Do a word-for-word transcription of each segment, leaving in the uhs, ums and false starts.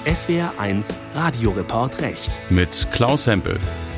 S W R eins Radioreport Recht mit Klaus Hempel.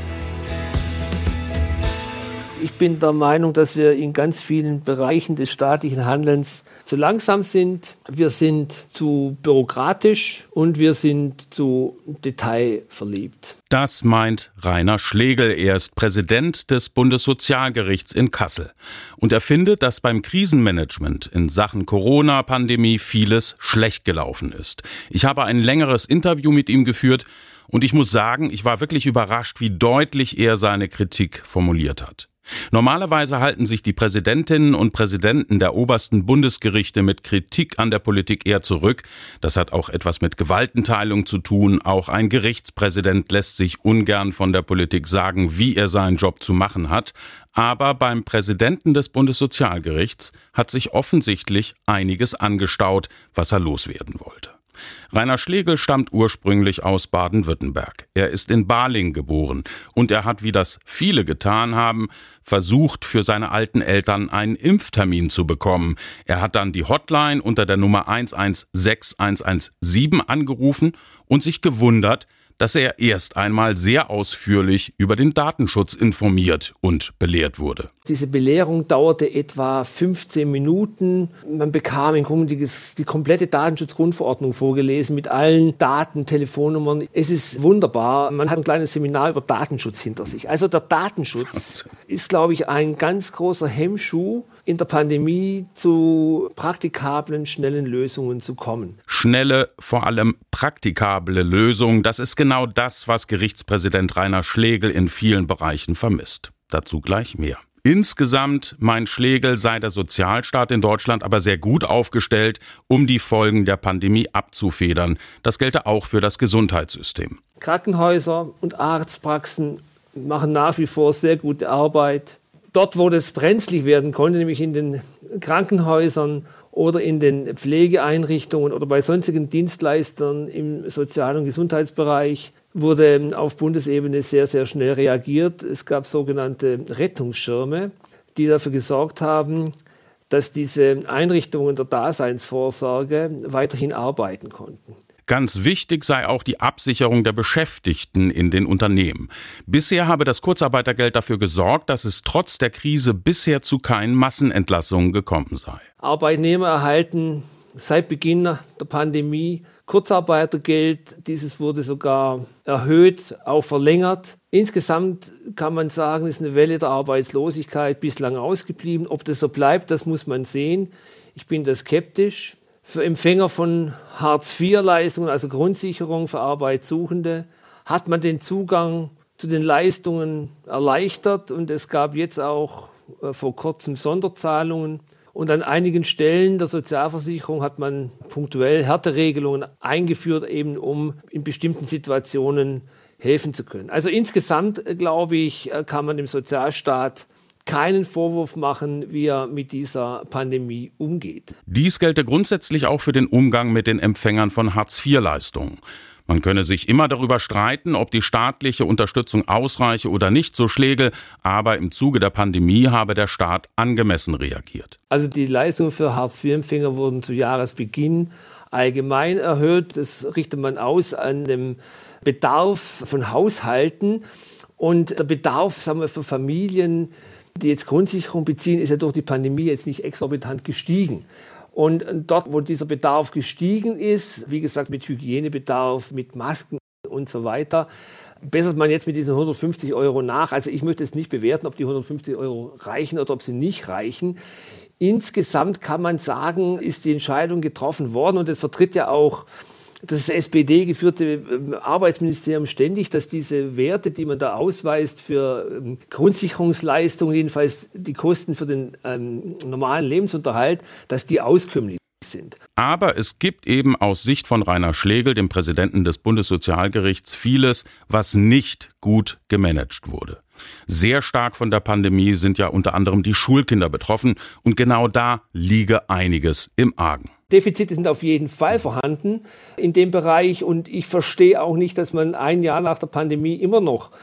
Ich bin der Meinung, dass wir in ganz vielen Bereichen des staatlichen Handelns zu langsam sind, wir sind zu bürokratisch und wir sind zu detailverliebt. Das meint Rainer Schlegel. Er ist Präsident des Bundessozialgerichts in Kassel. Und er findet, dass beim Krisenmanagement in Sachen Corona-Pandemie vieles schlecht gelaufen ist. Ich habe ein längeres Interview mit ihm geführt und ich muss sagen, ich war wirklich überrascht, wie deutlich er seine Kritik formuliert hat. Normalerweise halten sich die Präsidentinnen und Präsidenten der obersten Bundesgerichte mit Kritik an der Politik eher zurück. Das hat auch etwas mit Gewaltenteilung zu tun. Auch ein Gerichtspräsident lässt sich ungern von der Politik sagen, wie er seinen Job zu machen hat. Aber beim Präsidenten des Bundessozialgerichts hat sich offensichtlich einiges angestaut, was er loswerden wollte. Rainer Schlegel stammt ursprünglich aus Baden-Württemberg. Er ist in Baling geboren und er hat, wie das viele getan haben, versucht, für seine alten Eltern einen Impftermin zu bekommen. Er hat dann die Hotline unter der Nummer eins eins sechs eins eins sieben angerufen und sich gewundert, dass er erst einmal sehr ausführlich über den Datenschutz informiert und belehrt wurde. Diese Belehrung dauerte etwa fünfzehn Minuten. Man bekam im Grunde die, die komplette Datenschutzgrundverordnung vorgelesen mit allen Daten, Telefonnummern. Es ist wunderbar. Man hat ein kleines Seminar über Datenschutz hinter sich. Also der Datenschutz ist, glaube ich, ein ganz großer Hemmschuh, in der Pandemie zu praktikablen, schnellen Lösungen zu kommen. Schnelle, vor allem praktikable Lösungen, das ist genau das, was Gerichtspräsident Rainer Schlegel in vielen Bereichen vermisst. Dazu gleich mehr. Insgesamt, meint Schlegel, sei der Sozialstaat in Deutschland aber sehr gut aufgestellt, um die Folgen der Pandemie abzufedern. Das gelte auch für das Gesundheitssystem. Krankenhäuser und Arztpraxen machen nach wie vor sehr gute Arbeit. Dort, wo das brenzlig werden konnte, nämlich in den Krankenhäusern oder in den Pflegeeinrichtungen oder bei sonstigen Dienstleistern im Sozial- und Gesundheitsbereich, wurde auf Bundesebene sehr, sehr schnell reagiert. Es gab sogenannte Rettungsschirme, die dafür gesorgt haben, dass diese Einrichtungen der Daseinsvorsorge weiterhin arbeiten konnten. Ganz wichtig sei auch die Absicherung der Beschäftigten in den Unternehmen. Bisher habe das Kurzarbeitergeld dafür gesorgt, dass es trotz der Krise bisher zu keinen Massenentlassungen gekommen sei. Arbeitnehmer erhalten seit Beginn der Pandemie Kurzarbeitergeld. Dieses wurde sogar erhöht, auch verlängert. Insgesamt kann man sagen, ist eine Welle der Arbeitslosigkeit bislang ausgeblieben. Ob das so bleibt, das muss man sehen. Ich bin da skeptisch. Für Empfänger von Hartz vier Leistungen, also Grundsicherung für Arbeitssuchende, hat man den Zugang zu den Leistungen erleichtert und es gab jetzt auch äh, vor kurzem Sonderzahlungen. Und an einigen Stellen der Sozialversicherung hat man punktuell Härteregelungen eingeführt, eben um in bestimmten Situationen helfen zu können. Also insgesamt, äh, glaube ich, äh, kann man dem Sozialstaat keinen Vorwurf machen, wie er mit dieser Pandemie umgeht. Dies gelte grundsätzlich auch für den Umgang mit den Empfängern von Hartz vier Leistungen. Man könne sich immer darüber streiten, ob die staatliche Unterstützung ausreiche oder nicht, so Schlegel, aber im Zuge der Pandemie habe der Staat angemessen reagiert. Also die Leistungen für Hartz vier Empfänger wurden zu Jahresbeginn allgemein erhöht. Das richtet man aus an dem Bedarf von Haushalten. Und der Bedarf, sagen wir, für Familien, die jetzt Grundsicherung beziehen, ist ja durch die Pandemie jetzt nicht exorbitant gestiegen. Und dort, wo dieser Bedarf gestiegen ist, wie gesagt, mit Hygienebedarf, mit Masken und so weiter, bessert man jetzt mit diesen hundertfünfzig Euro nach. Also ich möchte jetzt nicht bewerten, ob die hundertfünfzig Euro reichen oder ob sie nicht reichen. Insgesamt kann man sagen, ist die Entscheidung getroffen worden und es vertritt ja auch das S P D-geführte Arbeitsministerium ständig, dass diese Werte, die man da ausweist für Grundsicherungsleistungen, jedenfalls die Kosten für den ähm, normalen Lebensunterhalt, dass die auskömmlich sind. Aber es gibt eben aus Sicht von Rainer Schlegel, dem Präsidenten des Bundessozialgerichts, vieles, was nicht gut gemanagt wurde. Sehr stark von der Pandemie sind ja unter anderem die Schulkinder betroffen und genau da liege einiges im Argen. Defizite sind auf jeden Fall vorhanden in dem Bereich und ich verstehe auch nicht, dass man ein Jahr nach der Pandemie immer noch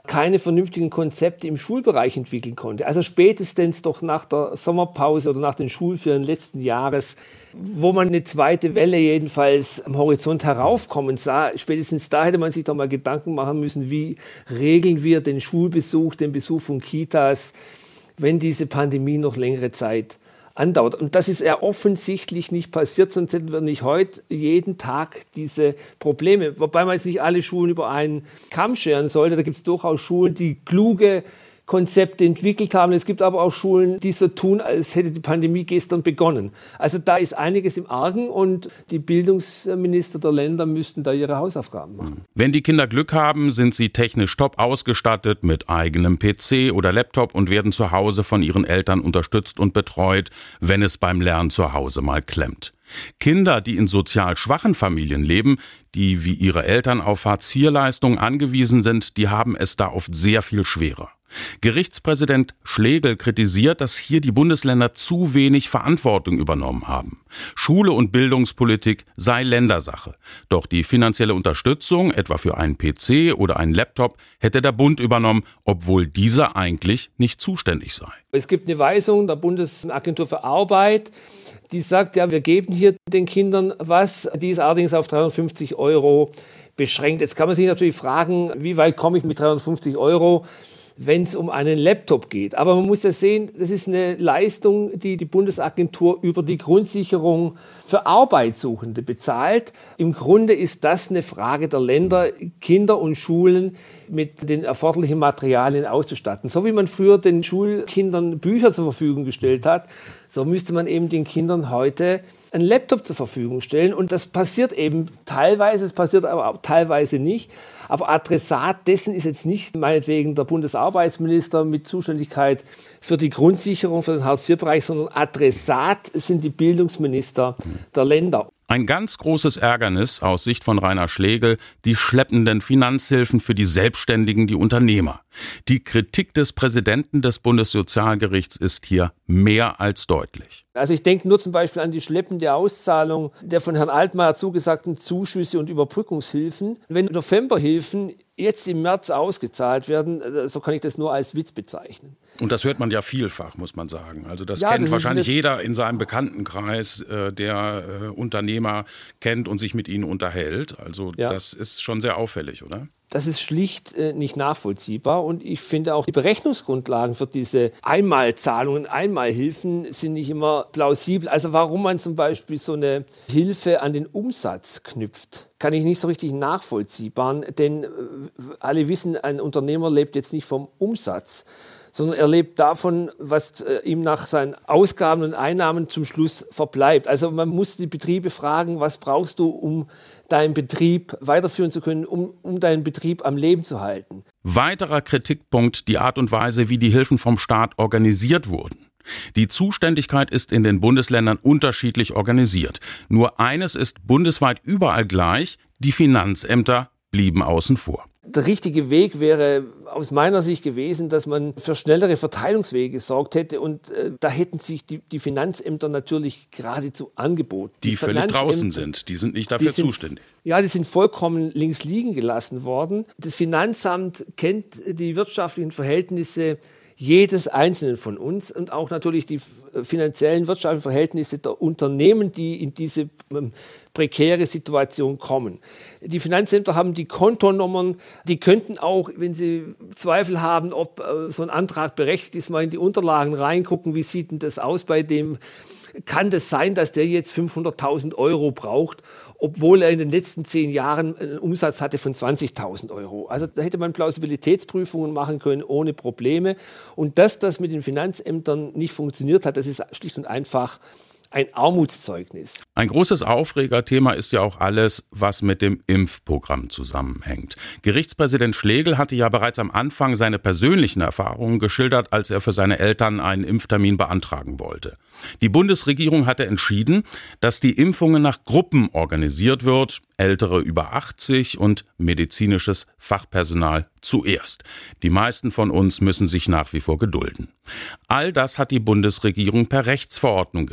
keine vernünftigen Konzepte im Schulbereich entwickeln konnte. Also spätestens doch nach der Sommerpause oder nach den Schulferien letzten Jahres, wo man eine zweite Welle jedenfalls am Horizont heraufkommen sah, spätestens da hätte man sich doch mal Gedanken machen müssen, wie regeln wir den Schulbesuch, den Besuch von Kitas, wenn diese Pandemie noch längere Zeit andauert. Und das ist ja offensichtlich nicht passiert, sonst hätten wir nicht heute jeden Tag diese Probleme. Wobei man jetzt nicht alle Schulen über einen Kamm scheren sollte. Da gibt es durchaus Schulen, die kluge Konzepte entwickelt haben. Es gibt aber auch Schulen, die so tun, als hätte die Pandemie gestern begonnen. Also da ist einiges im Argen und die Bildungsminister der Länder müssten da ihre Hausaufgaben machen. Wenn die Kinder Glück haben, sind sie technisch top ausgestattet mit eigenem P C oder Laptop und werden zu Hause von ihren Eltern unterstützt und betreut, wenn es beim Lernen zu Hause mal klemmt. Kinder, die in sozial schwachen Familien leben, die wie ihre Eltern auf Hartz vier Leistungen angewiesen sind, die haben es da oft sehr viel schwerer. Gerichtspräsident Schlegel kritisiert, dass hier die Bundesländer zu wenig Verantwortung übernommen haben. Schule und Bildungspolitik sei Ländersache. Doch die finanzielle Unterstützung, etwa für einen P C oder einen Laptop, hätte der Bund übernommen, obwohl dieser eigentlich nicht zuständig sei. Es gibt eine Weisung der Bundesagentur für Arbeit, die sagt, ja, wir geben hier den Kindern was, die ist allerdings auf dreihundertfünfzig Euro beschränkt. Jetzt kann man sich natürlich fragen, wie weit komme ich mit dreihundertfünfzig Euro, wenn es um einen Laptop geht. Aber man muss ja sehen, das ist eine Leistung, die die Bundesagentur über die Grundsicherung für Arbeitssuchende bezahlt. Im Grunde ist das eine Frage der Länder, Kinder und Schulen mit den erforderlichen Materialien auszustatten. So wie man früher den Schulkindern Bücher zur Verfügung gestellt hat, so müsste man eben den Kindern heute einen Laptop zur Verfügung stellen. Und das passiert eben teilweise, es passiert aber auch teilweise nicht. Aber Adressat dessen ist jetzt nicht meinetwegen der Bundesarbeitsminister mit Zuständigkeit für die Grundsicherung für den Hartz vier Bereich, sondern Adressat sind die Bildungsminister der Länder. Ein ganz großes Ärgernis aus Sicht von Rainer Schlegel, die schleppenden Finanzhilfen für die Selbstständigen, die Unternehmer. Die Kritik des Präsidenten des Bundessozialgerichts ist hier mehr als deutlich. Also ich denke nur zum Beispiel an die schleppende Auszahlung der von Herrn Altmaier zugesagten Zuschüsse und Überbrückungshilfen. Wenn Novemberhilfen jetzt im März ausgezahlt werden, so kann ich das nur als Witz bezeichnen. Und das hört man ja vielfach, muss man sagen. Also das ja, kennt das wahrscheinlich das jeder in seinem Bekanntenkreis, äh, der äh, Unternehmer kennt und sich mit ihnen unterhält. Also ja. Das ist schon sehr auffällig, oder? Das ist schlicht äh, nicht nachvollziehbar und ich finde auch die Berechnungsgrundlagen für diese Einmalzahlungen, Einmalhilfen sind nicht immer plausibel. Also warum man zum Beispiel so eine Hilfe an den Umsatz knüpft, kann ich nicht so richtig nachvollziehbar, denn äh, alle wissen, ein Unternehmer lebt jetzt nicht vom Umsatz, sondern er lebt davon, was äh, ihm nach seinen Ausgaben und Einnahmen zum Schluss verbleibt. Also man muss die Betriebe fragen, was brauchst du, um deinen Betrieb weiterführen zu können, um, um deinen Betrieb am Leben zu halten. Weiterer Kritikpunkt, die Art und Weise, wie die Hilfen vom Staat organisiert wurden. Die Zuständigkeit ist in den Bundesländern unterschiedlich organisiert. Nur eines ist bundesweit überall gleich, die Finanzämter blieben außen vor. Der richtige Weg wäre aus meiner Sicht gewesen, dass man für schnellere Verteilungswege gesorgt hätte. Und äh, da hätten sich die, die Finanzämter natürlich geradezu angeboten. Die, die völlig draußen sind, die sind nicht dafür sind, zuständig. Ja, die sind vollkommen links liegen gelassen worden. Das Finanzamt kennt die wirtschaftlichen Verhältnisse jedes Einzelnen von uns und auch natürlich die finanziellen wirtschaftlichen Verhältnisse der Unternehmen, die in diese ähm, prekäre Situation kommen. Die Finanzämter haben die Kontonummern, die könnten auch, wenn sie Zweifel haben, ob äh, so ein Antrag berechtigt ist, mal in die Unterlagen reingucken, wie sieht denn das aus bei dem. Kann das sein, dass der jetzt fünfhunderttausend Euro braucht, obwohl er in den letzten zehn Jahren einen Umsatz hatte von zwanzigtausend Euro? Also da hätte man Plausibilitätsprüfungen machen können ohne Probleme. Und dass das mit den Finanzämtern nicht funktioniert hat, das ist schlicht und einfach ein Armutszeugnis. Ein großes Aufregerthema ist ja auch alles, was mit dem Impfprogramm zusammenhängt. Gerichtspräsident Schlegel hatte ja bereits am Anfang seine persönlichen Erfahrungen geschildert, als er für seine Eltern einen Impftermin beantragen wollte. Die Bundesregierung hatte entschieden, dass die Impfungen nach Gruppen organisiert wird, Ältere über achtzig und medizinisches Fachpersonal zuerst. Die meisten von uns müssen sich nach wie vor gedulden. All das hat die Bundesregierung per Rechtsverordnung geregelt.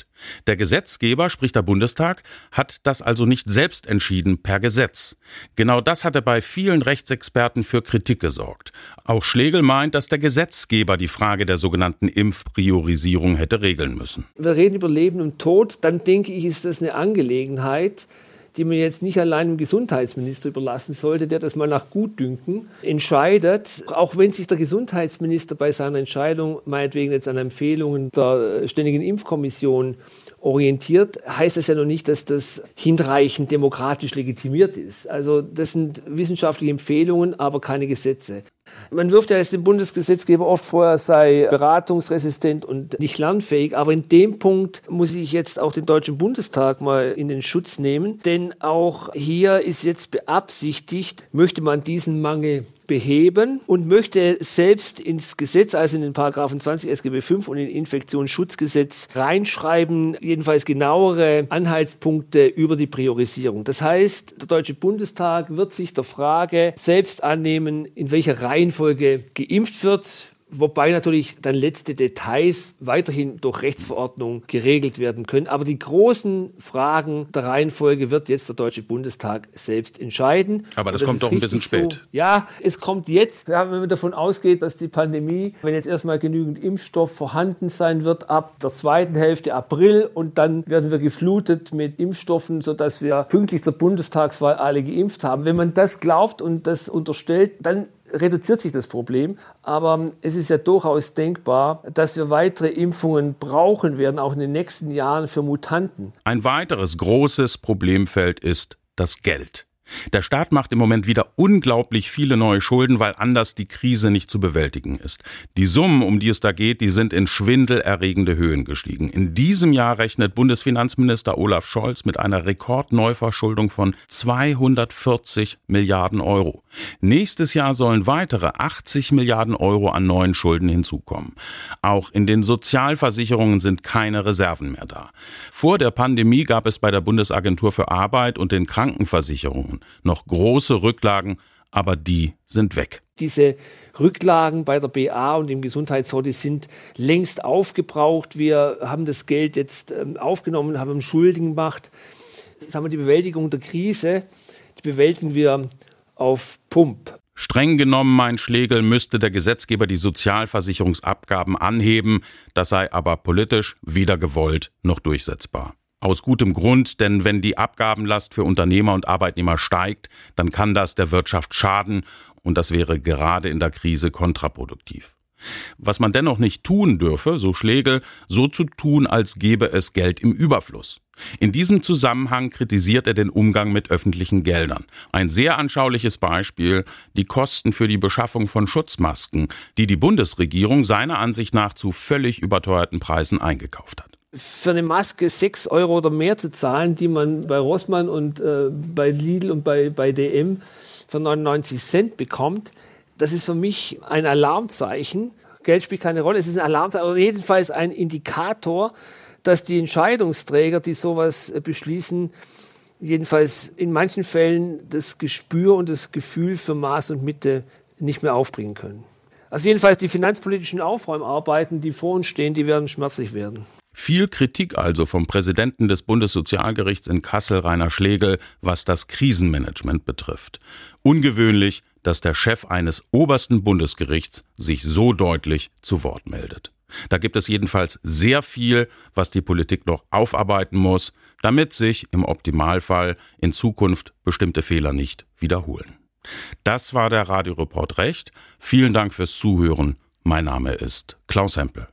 nicht. Der Gesetzgeber, sprich der Bundestag, hat das also nicht selbst entschieden per Gesetz. Genau das hatte bei vielen Rechtsexperten für Kritik gesorgt. Auch Schlegel meint, dass der Gesetzgeber die Frage der sogenannten Impfpriorisierung hätte regeln müssen. Wir reden über Leben und Tod, dann denke ich, ist das eine Angelegenheit, die man jetzt nicht allein dem Gesundheitsminister überlassen sollte, der das mal nach Gutdünken entscheidet. Auch wenn sich der Gesundheitsminister bei seiner Entscheidung meinetwegen jetzt an Empfehlungen der Ständigen Impfkommission orientiert, heißt das ja noch nicht, dass das hinreichend demokratisch legitimiert ist. Also das sind wissenschaftliche Empfehlungen, aber keine Gesetze. Man wirft ja jetzt dem Bundesgesetzgeber oft vor, er sei beratungsresistent und nicht lernfähig. Aber in dem Punkt muss ich jetzt auch den Deutschen Bundestag mal in den Schutz nehmen. Denn auch hier ist jetzt beabsichtigt, möchte man diesen Mangel beheben und möchte selbst ins Gesetz, also in den Paragraphen zwanzig S G B fünf und in Infektionsschutzgesetz reinschreiben, jedenfalls genauere Anhaltspunkte über die Priorisierung. Das heißt, der Deutsche Bundestag wird sich der Frage selbst annehmen, in welcher Reihenfolge geimpft wird, wobei natürlich dann letzte Details weiterhin durch Rechtsverordnung geregelt werden können. Aber die großen Fragen der Reihenfolge wird jetzt der Deutsche Bundestag selbst entscheiden. Aber das, das kommt doch ein bisschen spät. So. Ja, es kommt jetzt, ja, wenn man davon ausgeht, dass die Pandemie, wenn jetzt erstmal genügend Impfstoff vorhanden sein wird, ab der zweiten Hälfte April und dann werden wir geflutet mit Impfstoffen, sodass wir pünktlich zur Bundestagswahl alle geimpft haben. Wenn man das glaubt und das unterstellt, dann reduziert sich das Problem. Aber es ist ja durchaus denkbar, dass wir weitere Impfungen brauchen werden, auch in den nächsten Jahren für Mutanten. Ein weiteres großes Problemfeld ist das Geld. Der Staat macht im Moment wieder unglaublich viele neue Schulden, weil anders die Krise nicht zu bewältigen ist. Die Summen, um die es da geht, die sind in schwindelerregende Höhen gestiegen. In diesem Jahr rechnet Bundesfinanzminister Olaf Scholz mit einer Rekordneuverschuldung von zweihundertvierzig Milliarden Euro. Nächstes Jahr sollen weitere achtzig Milliarden Euro an neuen Schulden hinzukommen. Auch in den Sozialversicherungen sind keine Reserven mehr da. Vor der Pandemie gab es bei der Bundesagentur für Arbeit und den Krankenversicherungen noch große Rücklagen, aber die sind weg. Diese Rücklagen bei der B A und im Gesundheitsfonds, die sind längst aufgebraucht. Wir haben das Geld jetzt aufgenommen, haben Schulden gemacht. Sagen wir, die Bewältigung der Krise, die bewältigen wir auf Pump. Streng genommen, meint Schlegel, müsste der Gesetzgeber die Sozialversicherungsabgaben anheben. Das sei aber politisch weder gewollt noch durchsetzbar. Aus gutem Grund, denn wenn die Abgabenlast für Unternehmer und Arbeitnehmer steigt, dann kann das der Wirtschaft schaden und das wäre gerade in der Krise kontraproduktiv. Was man dennoch nicht tun dürfe, so Schlegel, so zu tun, als gäbe es Geld im Überfluss. In diesem Zusammenhang kritisiert er den Umgang mit öffentlichen Geldern. Ein sehr anschauliches Beispiel, die Kosten für die Beschaffung von Schutzmasken, die die Bundesregierung seiner Ansicht nach zu völlig überteuerten Preisen eingekauft hat. Für eine Maske sechs Euro oder mehr zu zahlen, die man bei Rossmann und äh, bei Lidl und bei, bei D M für neunundneunzig Cent bekommt, das ist für mich ein Alarmzeichen. Geld spielt keine Rolle, es ist ein Alarmzeichen, oder jedenfalls ein Indikator, dass die Entscheidungsträger, die sowas beschließen, jedenfalls in manchen Fällen das Gespür und das Gefühl für Maß und Mitte nicht mehr aufbringen können. Also jedenfalls die finanzpolitischen Aufräumarbeiten, die vor uns stehen, die werden schmerzlich werden. Viel Kritik also vom Präsidenten des Bundessozialgerichts in Kassel, Rainer Schlegel, was das Krisenmanagement betrifft. Ungewöhnlich, dass der Chef eines obersten Bundesgerichts sich so deutlich zu Wort meldet. Da gibt es jedenfalls sehr viel, was die Politik noch aufarbeiten muss, damit sich im Optimalfall in Zukunft bestimmte Fehler nicht wiederholen. Das war der Radioreport Recht. Vielen Dank fürs Zuhören. Mein Name ist Klaus Hempel.